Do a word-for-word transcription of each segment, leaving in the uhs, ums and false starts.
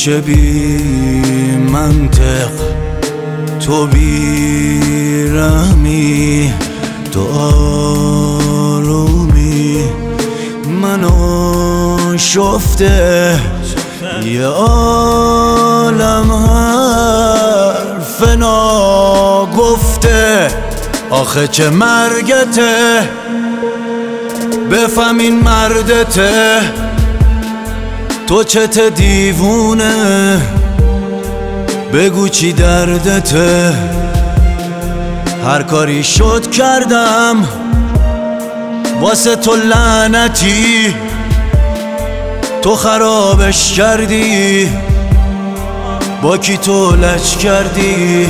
چه بی منطق، تو بی رحمی، تو آرومی منو شفته. یه عالم حرف ناگفته، آخه چه مرگته، بفهم این مردته. تو چت دیوونه، بگو چی دردته. هر کاری شد کردم واسه تو لعنتی، تو خرابش کردی، با کی تو لج کردی.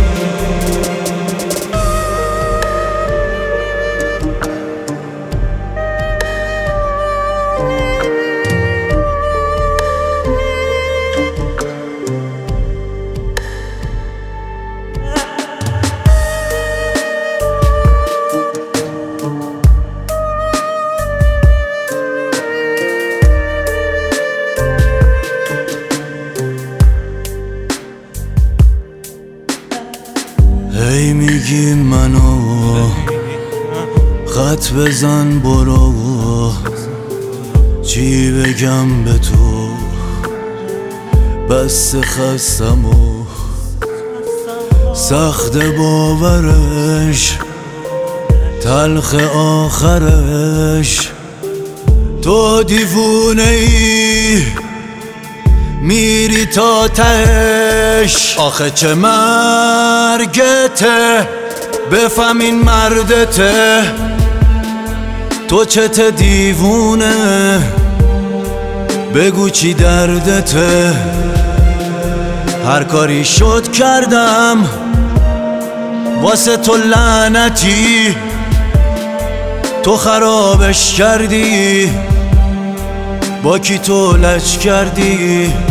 هی میگی منو خط بزن برو، چی بگم به تو، بس خستم و سخت باورش، تلخ آخرش. تو دیوونه ای میری تا تهش، آخه چه مرگته، بفهم این مردته. تو چت دیوونه، بگو چی دردته. هر کاری شد کردم واسه تو لعنتی، تو خرابش کردی، با کی تو لج کردی.